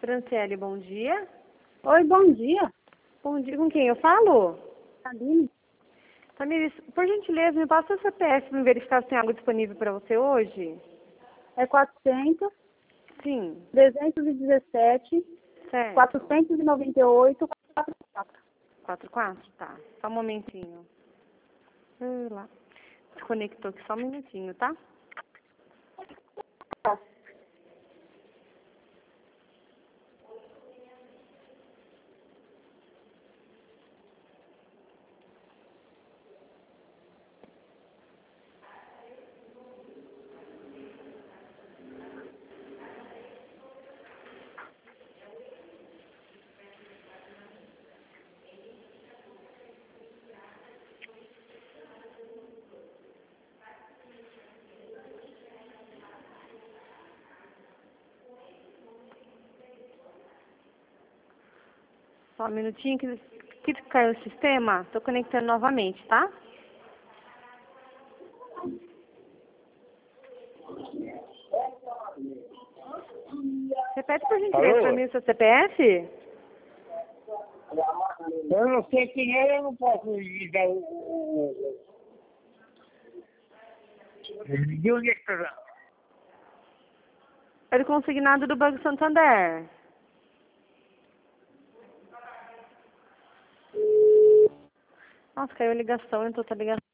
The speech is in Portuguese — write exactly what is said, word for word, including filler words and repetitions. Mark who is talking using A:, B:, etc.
A: Franciele, bom dia.
B: Oi, bom dia.
A: Bom dia, com quem eu falo?
B: Aline.
A: Tamires, por gentileza, me passa o C P F para verificar se tem água disponível para você hoje?
B: É quatrocentos,
A: Sim.
B: trezentos e dezessete,
A: Certo.
B: quatrocentos e noventa e oito, quarenta e quatro.
A: quatro quatro? Tá. Só um momentinho. Sei lá. Desconectou aqui só um minutinho, tá? Só um minutinho que, que caiu o sistema. Tô conectando novamente, tá? Repete por gentileza
C: Alô?
A: para mim o seu C P F?
C: Eu não sei quem é, eu não posso lhe dar o... o- o- De onde é que tá?
A: É do consignado do Banco Santander. Nossa, caiu a ligação, entrou outra ligação.